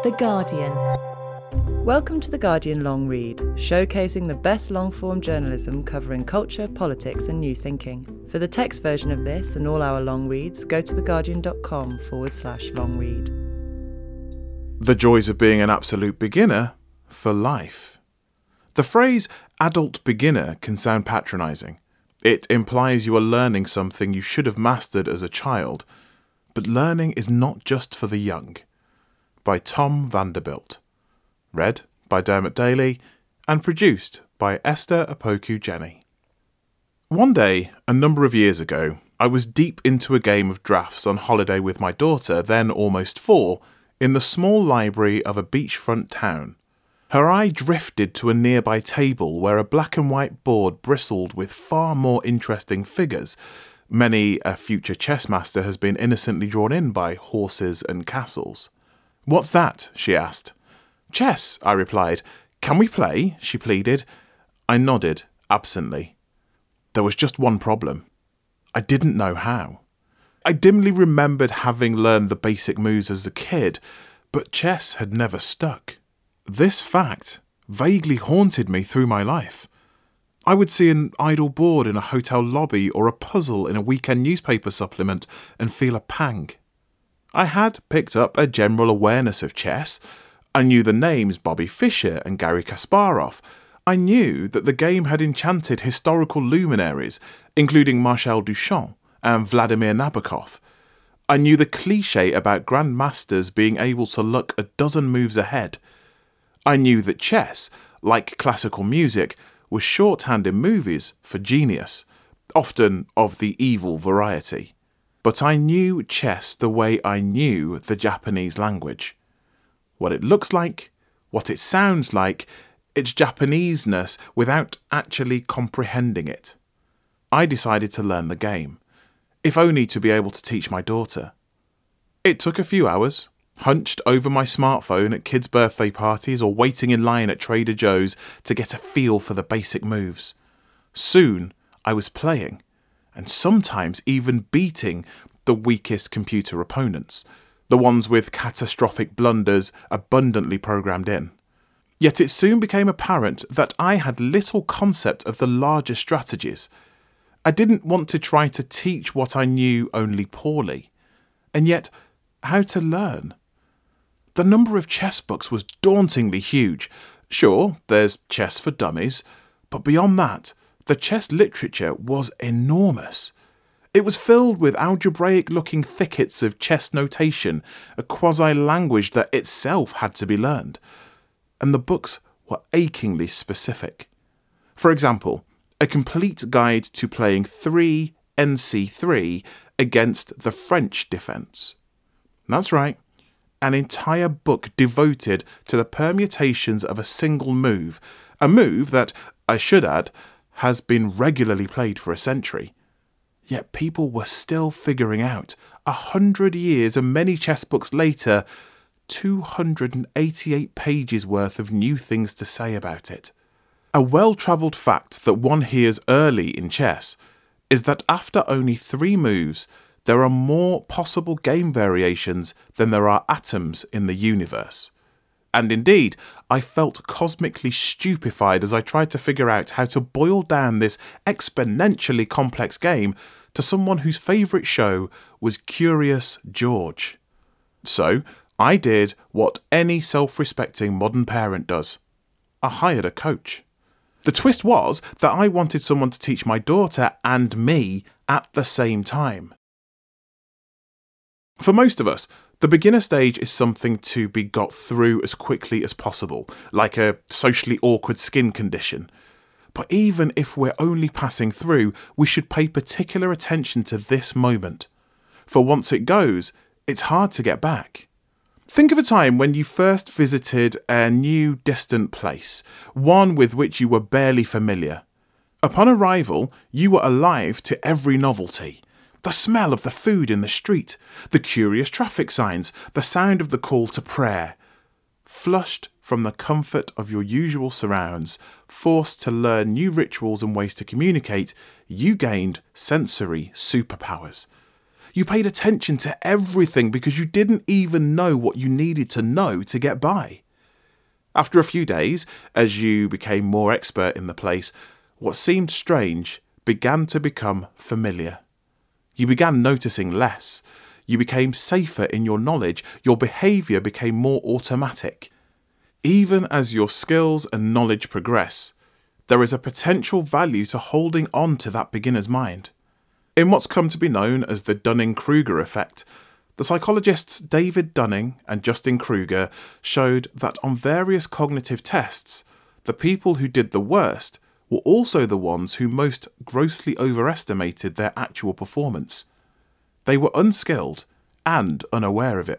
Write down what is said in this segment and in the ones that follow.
The Guardian. Welcome to The Guardian Long Read, showcasing the best long-form journalism covering culture, politics and new thinking. For the text version of this and all our long reads, go to theguardian.com/long read. The joys of being an absolute beginner for life. The phrase adult beginner can sound patronising. It implies you are learning something you should have mastered as a child. But learning is not just for the young. By Tom Vanderbilt. Read by Dermot Daly and produced by Esther Opoku-Jenny. One day, a number of years ago, I was deep into a game of drafts on holiday with my daughter, then almost 4, in the small library of a beachfront town. Her eye drifted to a nearby table where a black and white board bristled with far more interesting figures. Many a future chess master has been innocently drawn in by horses and castles. "What's that?" she asked. "Chess," I replied. "Can we play?" she pleaded. I nodded, absently. There was just one problem. I didn't know how. I dimly remembered having learned the basic moves as a kid, but chess had never stuck. This fact vaguely haunted me through my life. I would see an idle board in a hotel lobby or a puzzle in a weekend newspaper supplement and feel a pang. I had picked up a general awareness of chess. I knew the names Bobby Fischer and Garry Kasparov. I knew that the game had enchanted historical luminaries, including Marcel Duchamp and Vladimir Nabokov. I knew the cliché about grandmasters being able to look a dozen moves ahead. I knew that chess, like classical music, was shorthand in movies for genius, often of the evil variety. But I knew chess the way I knew the Japanese language. What it looks like, what it sounds like, its Japaneseness without actually comprehending it. I decided to learn the game, if only to be able to teach my daughter. It took a few hours, hunched over my smartphone at kids' birthday parties or waiting in line at Trader Joe's to get a feel for the basic moves. Soon, I was playing, and sometimes even beating the weakest computer opponents, the ones with catastrophic blunders abundantly programmed in. Yet it soon became apparent that I had little concept of the larger strategies. I didn't want to try to teach what I knew only poorly. And yet, how to learn? The number of chess books was dauntingly huge. Sure, there's chess for dummies, but beyond that, the chess literature was enormous. It was filled with algebraic-looking thickets of chess notation, a quasi-language that itself had to be learned. And the books were achingly specific. For example, a complete guide to playing 3 NC3 against the French defence. That's right, an entire book devoted to the permutations of a single move, a move that, I should add, has been regularly played for a century. Yet people were still figuring out, 100 years and many chess books later, 288 pages worth of new things to say about it. A well-travelled fact that one hears early in chess is that after only 3 moves, there are more possible game variations than there are atoms in the universe. And indeed, I felt cosmically stupefied as I tried to figure out how to boil down this exponentially complex game to someone whose favourite show was Curious George. So, I did what any self-respecting modern parent does. I hired a coach. The twist was that I wanted someone to teach my daughter and me at the same time. For most of us, the beginner stage is something to be got through as quickly as possible, like a socially awkward skin condition. But even if we're only passing through, we should pay particular attention to this moment. For once it goes, it's hard to get back. Think of a time when you first visited a new distant place, one with which you were barely familiar. Upon arrival, you were alive to every novelty. The smell of the food in the street, the curious traffic signs, the sound of the call to prayer. Flushed from the comfort of your usual surrounds, forced to learn new rituals and ways to communicate, you gained sensory superpowers. You paid attention to everything because you didn't even know what you needed to know to get by. After a few days, as you became more expert in the place, what seemed strange began to become familiar. You began noticing less. You became safer in your knowledge. Your behaviour became more automatic. Even as your skills and knowledge progress, there is a potential value to holding on to that beginner's mind. In what's come to be known as the Dunning-Kruger effect, the psychologists David Dunning and Justin Kruger showed that on various cognitive tests, the people who did the worst were also the ones who most grossly overestimated their actual performance. They were unskilled and unaware of it.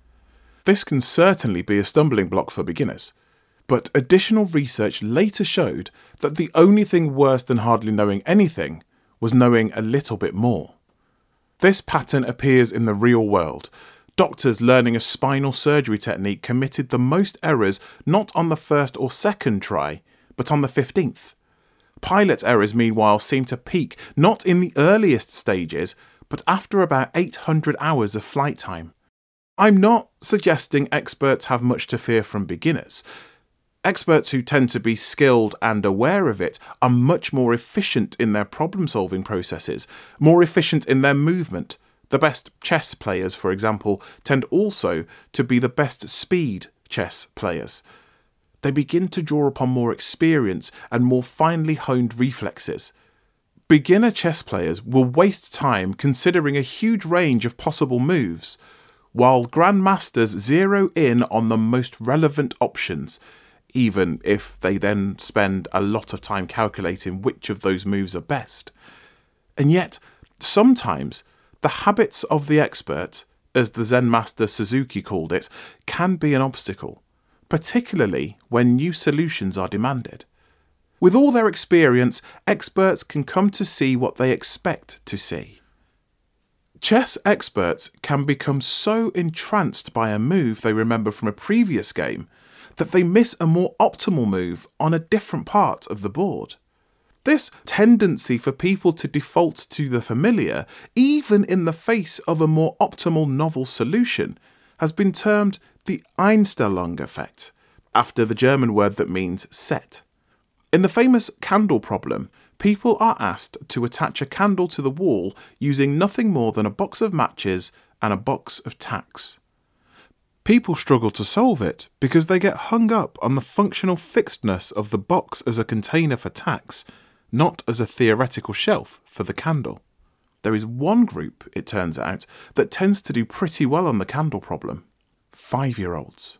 This can certainly be a stumbling block for beginners, but additional research later showed that the only thing worse than hardly knowing anything was knowing a little bit more. This pattern appears in the real world. Doctors learning a spinal surgery technique committed the most errors not on the first or second try, but on the 15th. Pilot errors, meanwhile, seem to peak not in the earliest stages, but after about 800 hours of flight time. I'm not suggesting experts have much to fear from beginners. Experts who tend to be skilled and aware of it are much more efficient in their problem-solving processes, more efficient in their movement. The best chess players, for example, tend also to be the best speed chess players. They begin to draw upon more experience and more finely honed reflexes. Beginner chess players will waste time considering a huge range of possible moves, while grandmasters zero in on the most relevant options, even if they then spend a lot of time calculating which of those moves are best. And yet, sometimes, the habits of the expert, as the Zen master Suzuki called it, can be an obstacle, particularly when new solutions are demanded. With all their experience, experts can come to see what they expect to see. Chess experts can become so entranced by a move they remember from a previous game that they miss a more optimal move on a different part of the board. This tendency for people to default to the familiar, even in the face of a more optimal novel solution, has been termed the Einstellung effect, after the German word that means set. In the famous candle problem, people are asked to attach a candle to the wall using nothing more than a box of matches and a box of tacks. People struggle to solve it because they get hung up on the functional fixedness of the box as a container for tacks, not as a theoretical shelf for the candle. There is one group, it turns out, that tends to do pretty well on the candle problem: 5-year-olds.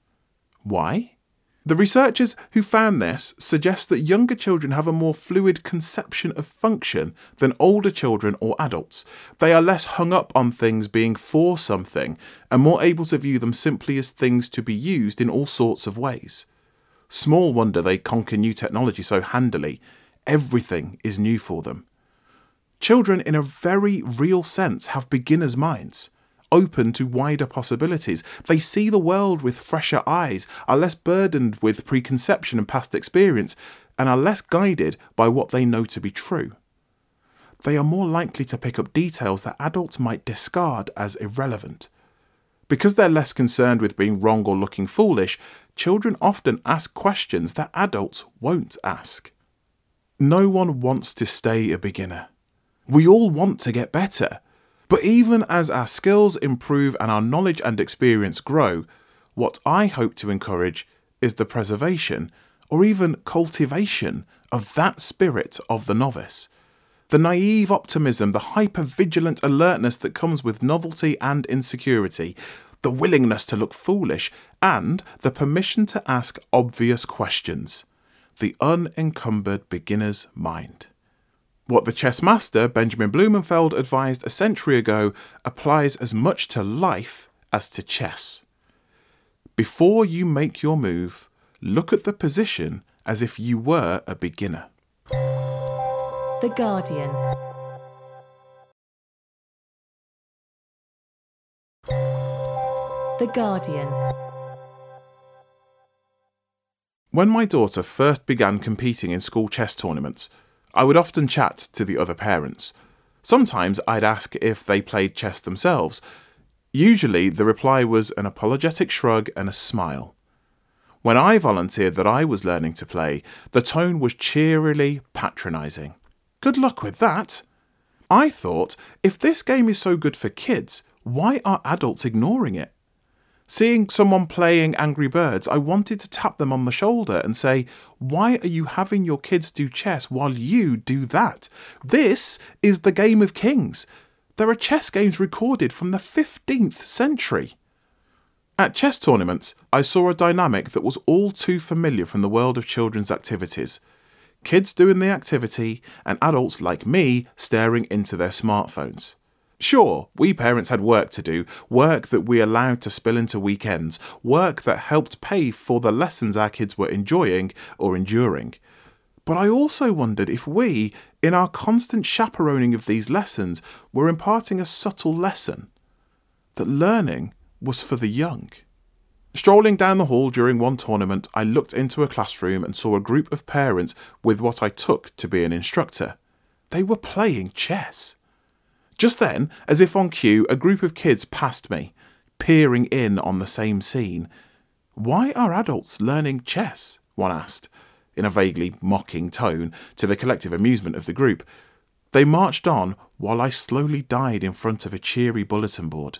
Why? The researchers who found this suggest that younger children have a more fluid conception of function than older children or adults. They are less hung up on things being for something and more able to view them simply as things to be used in all sorts of ways. Small wonder they conquer new technology so handily. Everything is new for them. Children, in a very real sense, have beginners' minds, open to wider possibilities. They see the world with fresher eyes, are less burdened with preconception and past experience, and are less guided by what they know to be true. They are more likely to pick up details that adults might discard as irrelevant. Because they're less concerned with being wrong or looking foolish, children often ask questions that adults won't ask. No one wants to stay a beginner. We all want to get better. But even as our skills improve and our knowledge and experience grow, what I hope to encourage is the preservation, or even cultivation, of that spirit of the novice. The naive optimism, the hyper-vigilant alertness that comes with novelty and insecurity, the willingness to look foolish, and the permission to ask obvious questions. The unencumbered beginner's mind. What the chess master Benjamin Blumenfeld advised a century ago applies as much to life as to chess. Before you make your move, look at the position as if you were a beginner. The Guardian. The Guardian. When my daughter first began competing in school chess tournaments, I would often chat to the other parents. Sometimes I'd ask if they played chess themselves. Usually the reply was an apologetic shrug and a smile. When I volunteered that I was learning to play, the tone was cheerily patronising. Good luck with that. I thought, if this game is so good for kids, why are adults ignoring it? Seeing someone playing Angry Birds, I wanted to tap them on the shoulder and say, why are you having your kids do chess while you do that? This is the game of kings. There are chess games recorded from the 15th century. At chess tournaments, I saw a dynamic that was all too familiar from the world of children's activities. Kids doing the activity and adults like me staring into their smartphones. Sure, we parents had work to do, work that we allowed to spill into weekends, work that helped pay for the lessons our kids were enjoying or enduring. But I also wondered if we, in our constant chaperoning of these lessons, were imparting a subtle lesson. That learning was for the young. Strolling down the hall during one tournament, I looked into a classroom and saw a group of parents with what I took to be an instructor. They were playing chess. Just then, as if on cue, a group of kids passed me, peering in on the same scene. Why are adults learning chess? One asked, in a vaguely mocking tone, to the collective amusement of the group. They marched on while I slowly died in front of a cheery bulletin board.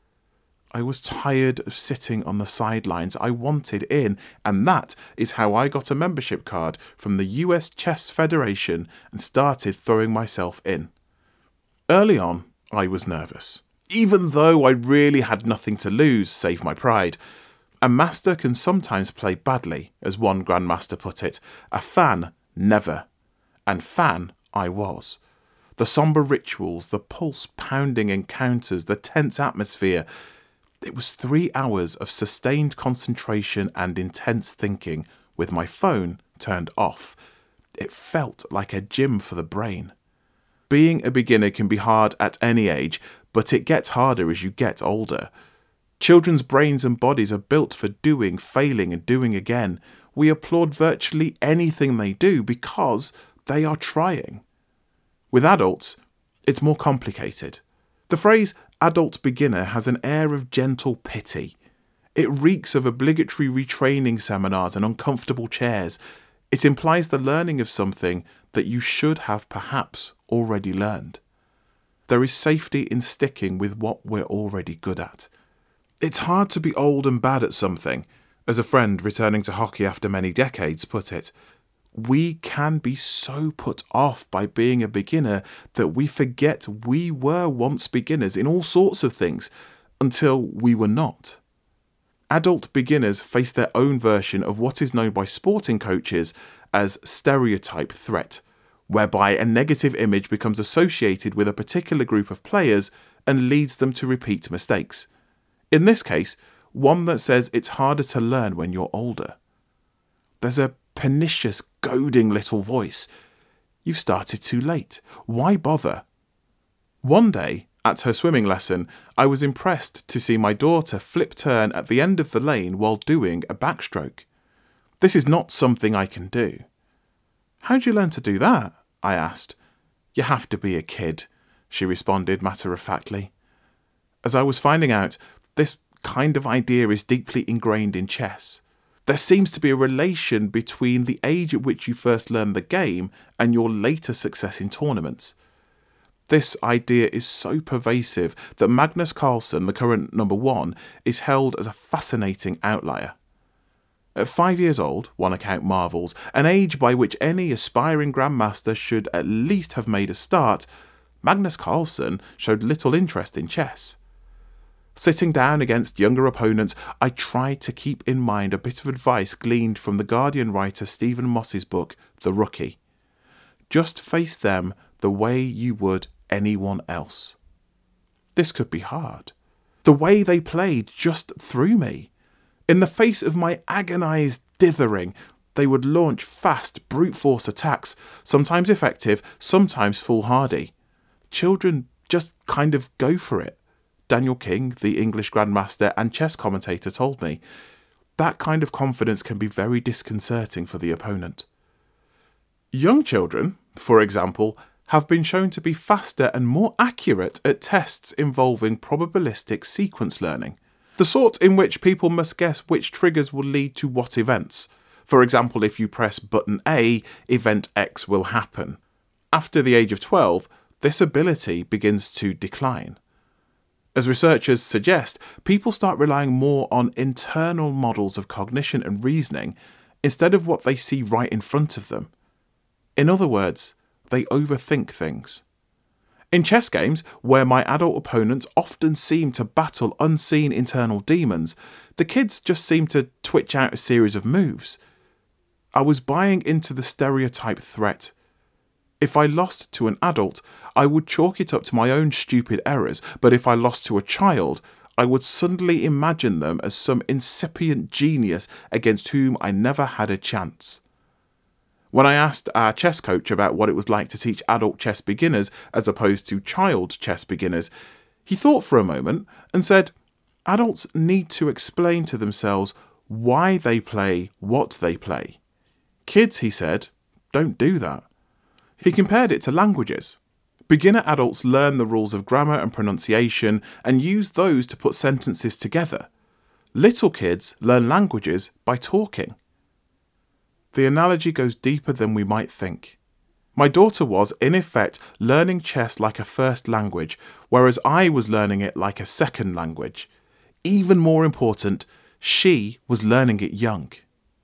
I was tired of sitting on the sidelines. I wanted in, and that is how I got a membership card from the US Chess Federation and started throwing myself in. Early on, I was nervous, even though I really had nothing to lose save my pride. A master can sometimes play badly, as one grandmaster put it. A fan, never. And fan I was. The sombre rituals, the pulse-pounding encounters, the tense atmosphere. It was 3 hours of sustained concentration and intense thinking, with my phone turned off. It felt like a gym for the brain. Being a beginner can be hard at any age, but it gets harder as you get older. Children's brains and bodies are built for doing, failing and doing again. We applaud virtually anything they do because they are trying. With adults, it's more complicated. The phrase adult beginner has an air of gentle pity. It reeks of obligatory retraining seminars and uncomfortable chairs. It implies the learning of something that you should have perhaps already learned. There is safety in sticking with what we're already good at. It's hard to be old and bad at something, as a friend returning to hockey after many decades put it. We can be so put off by being a beginner that we forget we were once beginners in all sorts of things until we were not. Adult beginners face their own version of what is known by sporting coaches as stereotype threat, whereby a negative image becomes associated with a particular group of players and leads them to repeat mistakes. In this case, one that says it's harder to learn when you're older. There's a pernicious, goading little voice. You've started too late. Why bother? One day, at her swimming lesson, I was impressed to see my daughter flip turn at the end of the lane while doing a backstroke. This is not something I can do. How'd you learn to do that? I asked. You have to be a kid, she responded matter-of-factly. As I was finding out, this kind of idea is deeply ingrained in chess. There seems to be a relation between the age at which you first learn the game and your later success in tournaments. This idea is so pervasive that Magnus Carlsen, the current number 1, is held as a fascinating outlier. At 5 years old, one account marvels, an age by which any aspiring grandmaster should at least have made a start, Magnus Carlsen showed little interest in chess. Sitting down against younger opponents, I tried to keep in mind a bit of advice gleaned from the Guardian writer Stephen Moss's book, The Rookie. Just face them the way you would anyone else. This could be hard. The way they played just threw me. In the face of my agonised dithering, they would launch fast, brute force attacks, sometimes effective, sometimes foolhardy. Children just kind of go for it. Daniel King, the English grandmaster and chess commentator, told me. That kind of confidence can be very disconcerting for the opponent. Young children, for example, have been shown to be faster and more accurate at tests involving probabilistic sequence learning, the sort in which people must guess which triggers will lead to what events. For example, if you press button A, event X will happen. After the age of 12, this ability begins to decline. As researchers suggest, people start relying more on internal models of cognition and reasoning instead of what they see right in front of them. In other words, they overthink things. In chess games, where my adult opponents often seem to battle unseen internal demons, the kids just seem to twitch out a series of moves. I was buying into the stereotype threat. If I lost to an adult, I would chalk it up to my own stupid errors, but if I lost to a child, I would suddenly imagine them as some incipient genius against whom I never had a chance. When I asked our chess coach about what it was like to teach adult chess beginners as opposed to child chess beginners, he thought for a moment and said, adults need to explain to themselves why they play what they play. Kids, he said, don't do that. He compared it to languages. Beginner adults learn the rules of grammar and pronunciation and use those to put sentences together. Little kids learn languages by talking. The analogy goes deeper than we might think. My daughter was, in effect, learning chess like a first language, whereas I was learning it like a second language. Even more important, she was learning it young.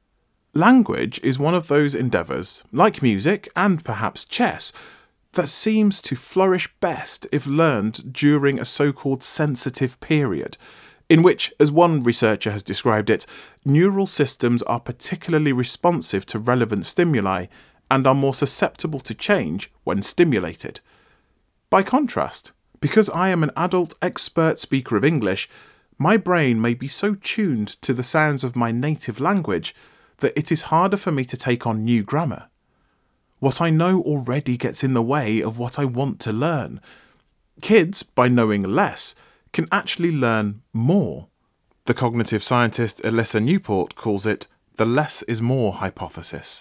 Language is one of those endeavours, like music and perhaps chess, that seems to flourish best if learned during a so-called sensitive period, in which, as one researcher has described it, neural systems are particularly responsive to relevant stimuli and are more susceptible to change when stimulated. By contrast, because I am an adult expert speaker of English, my brain may be so tuned to the sounds of my native language that it is harder for me to take on new grammar. What I know already gets in the way of what I want to learn. Kids, by knowing less, can actually learn more. The cognitive scientist Elissa Newport calls it the less is more hypothesis.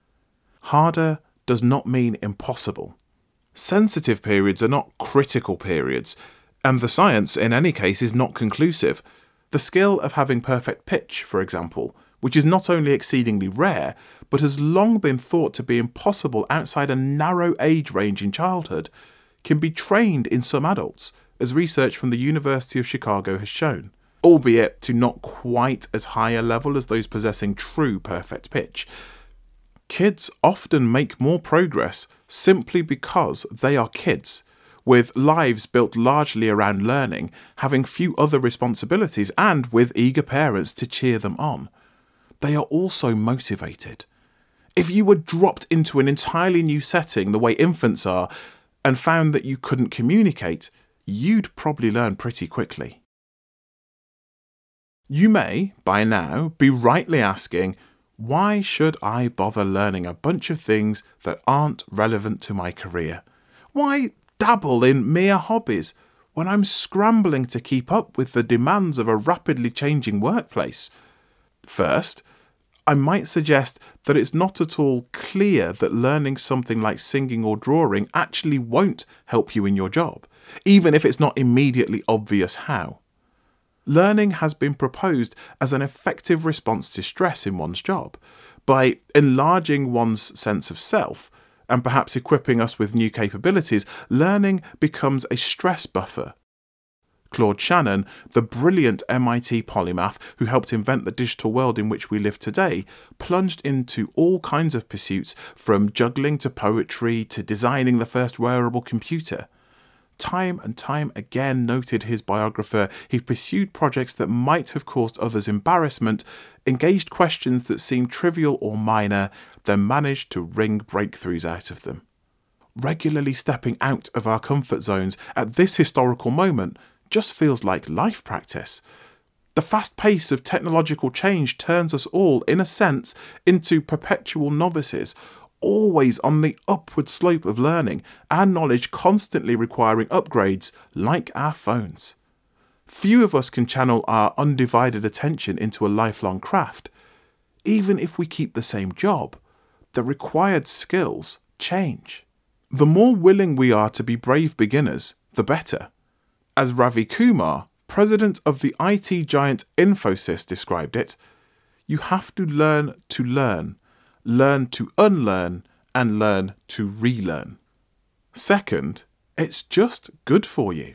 Harder does not mean impossible. Sensitive periods are not critical periods, and the science, in any case, is not conclusive. The skill of having perfect pitch, for example, which is not only exceedingly rare, but has long been thought to be impossible outside a narrow age range in childhood, can be trained in some adults, as research from the University of Chicago has shown, albeit to not quite as high a level as those possessing true perfect pitch. Kids often make more progress simply because they are kids, with lives built largely around learning, having few other responsibilities, and with eager parents to cheer them on. They are also motivated. If you were dropped into an entirely new setting the way infants are, and found that you couldn't communicate, you'd probably learn pretty quickly. You may, by now, be rightly asking, why should I bother learning a bunch of things that aren't relevant to my career? Why dabble in mere hobbies when I'm scrambling to keep up with the demands of a rapidly changing workplace? First, I might suggest that it's not at all clear that learning something like singing or drawing actually won't help you in your job, even if it's not immediately obvious how. Learning has been proposed as an effective response to stress in one's job. By enlarging one's sense of self, and perhaps equipping us with new capabilities, learning becomes a stress buffer. Claude Shannon, the brilliant MIT polymath who helped invent the digital world in which we live today, plunged into all kinds of pursuits, from juggling to poetry to designing the first wearable computer. Time and time again, noted his biographer, he pursued projects that might have caused others embarrassment, engaged questions that seemed trivial or minor, then managed to wring breakthroughs out of them. Regularly stepping out of our comfort zones at this historical moment just feels like life practice. The fast pace of technological change turns us all, in a sense, into perpetual novices, always on the upward slope of learning, our knowledge constantly requiring upgrades, like our phones. Few of us can channel our undivided attention into a lifelong craft. Even if we keep the same job, the required skills change. The more willing we are to be brave beginners, the better. As Ravi Kumar, president of the IT giant Infosys, described it, you have to learn to learn to unlearn, and learn to relearn. Second, it's just good for you.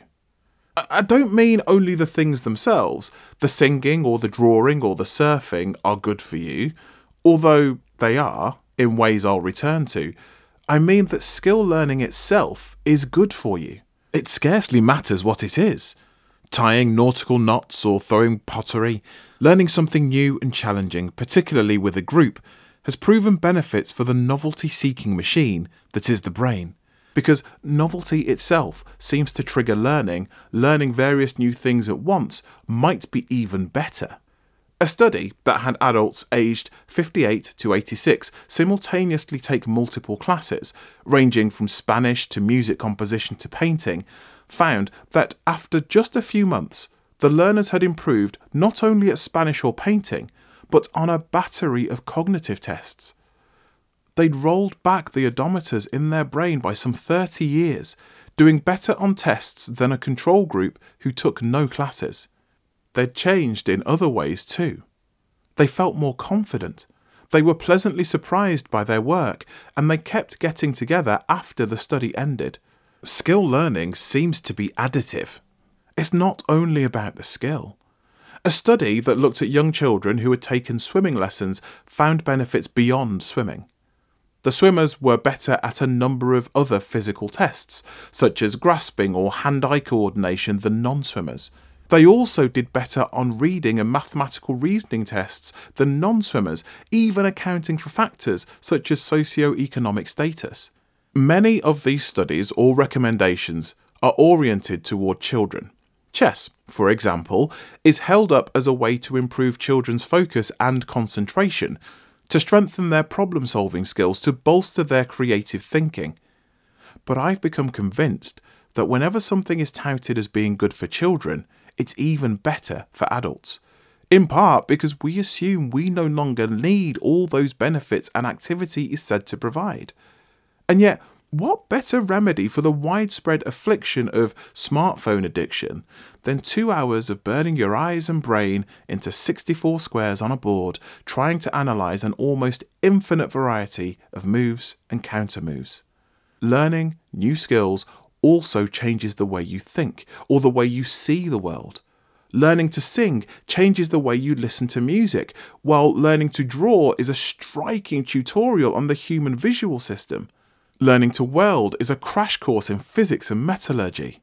I don't mean only the things themselves, the singing or the drawing or the surfing are good for you, although they are, in ways I'll return to. I mean that skill learning itself is good for you. It scarcely matters what it is. Tying nautical knots or throwing pottery, learning something new and challenging, particularly with a group, has proven benefits for the novelty-seeking machine that is the brain. Because novelty itself seems to trigger learning various new things at once might be even better. A study that had adults aged 58 to 86 simultaneously take multiple classes, ranging from Spanish to music composition to painting, found that after just a few months, the learners had improved not only at Spanish or painting, but on a battery of cognitive tests. They'd rolled back the odometers in their brain by some 30 years, doing better on tests than a control group who took no classes. They'd changed in other ways too. They felt more confident. They were pleasantly surprised by their work, and they kept getting together after the study ended. Skill learning seems to be additive. It's not only about the skill. A study that looked at young children who had taken swimming lessons found benefits beyond swimming. The swimmers were better at a number of other physical tests, such as grasping or hand-eye coordination, than non-swimmers. They also did better on reading and mathematical reasoning tests than non-swimmers, even accounting for factors such as socio-economic status. Many of these studies or recommendations are oriented toward children. Chess, for example, is held up as a way to improve children's focus and concentration, to strengthen their problem-solving skills, to bolster their creative thinking. But I've become convinced that whenever something is touted as being good for children, it's even better for adults. In part because we assume we no longer need all those benefits an activity is said to provide. And yet, what better remedy for the widespread affliction of smartphone addiction than 2 hours of burning your eyes and brain into 64 squares on a board, trying to analyse an almost infinite variety of moves and counter-moves? Learning new skills also changes the way you think, or the way you see the world. Learning to sing changes the way you listen to music, while learning to draw is a striking tutorial on the human visual system. Learning to weld is a crash course in physics and metallurgy.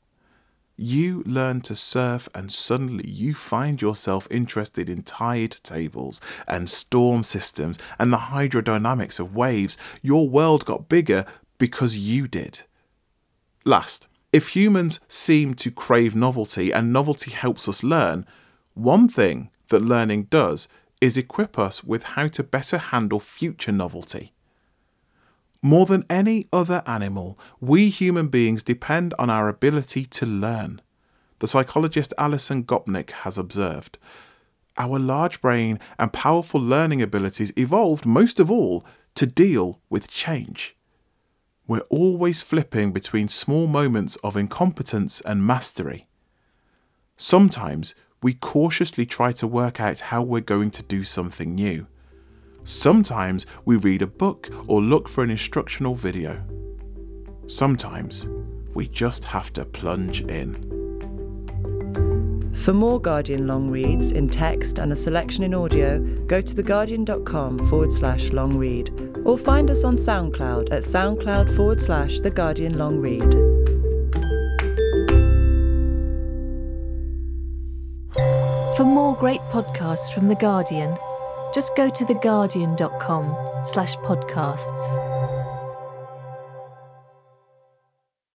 You learn to surf and suddenly you find yourself interested in tide tables and storm systems and the hydrodynamics of waves. Your world got bigger because you did. Last, if humans seem to crave novelty and novelty helps us learn, one thing that learning does is equip us with how to better handle future novelty. More than any other animal, we human beings depend on our ability to learn. The psychologist Alison Gopnik has observed, our large brain and powerful learning abilities evolved most of all to deal with change. We're always flipping between small moments of incompetence and mastery. Sometimes we cautiously try to work out how we're going to do something new. Sometimes we read a book or look for an instructional video. Sometimes we just have to plunge in. For more Guardian long reads in text and a selection in audio, go to theguardian.com/long read or find us on SoundCloud at SoundCloud/The Guardian Long Read. For more great podcasts from The Guardian, just go to theguardian.com/podcasts.